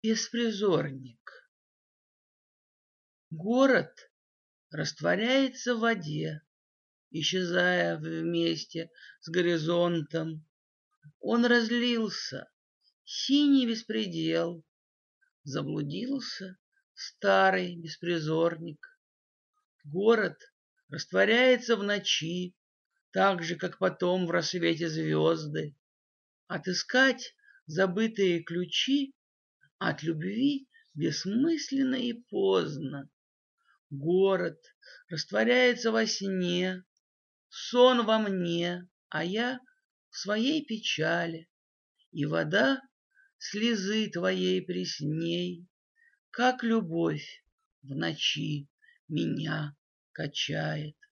Беспризорник. Город растворяется в воде, исчезая вместе с горизонтом. Он разлился, синий беспредел. Заблудился старый беспризорник. Город растворяется в ночи, так же, как потом в рассвете звезды. Отыскать забытые ключи от любви бессмысленно и поздно. Город растворяется во сне, сон во мне, а я в своей печали. И вода слезы твоей пресней, как любовь в ночи меня качает.